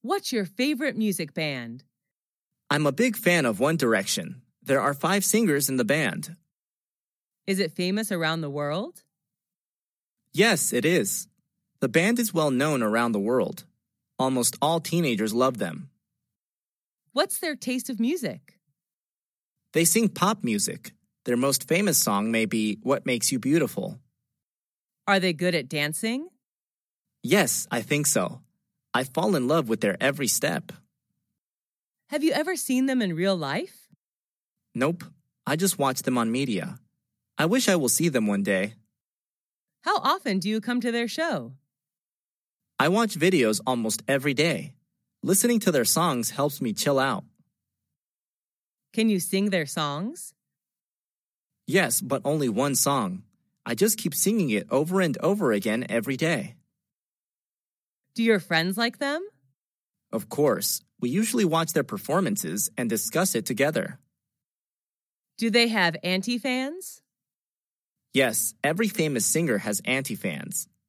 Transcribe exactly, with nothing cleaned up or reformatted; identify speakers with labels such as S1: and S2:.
S1: What's your favorite music band?
S2: I'm a big fan of One Direction. There are five singers in the band.
S1: Is it famous around the world?
S2: Yes, it is. The band is well known around the world. Almost all teenagers love them.
S1: What's their taste of music?
S2: They sing pop music. Their most famous song may be What Makes You Beautiful.
S1: Are they good at dancing?
S2: Yes, I think so. I fall in love with their every step.
S1: Have you ever seen them in real life?
S2: Nope, I just watch them on media. I wish I will see them one day.
S1: How often do you come to their show?
S2: I watch videos almost every day. Listening to their songs helps me chill out.
S1: Can you sing their songs?
S2: Yes, but only one song. I just keep singing it over and over again every day.
S1: Do your friends like them?
S2: Of course, we usually watch their performances and discuss it together.
S1: Do they have anti-fans?
S2: Yes, every famous singer has anti-fans.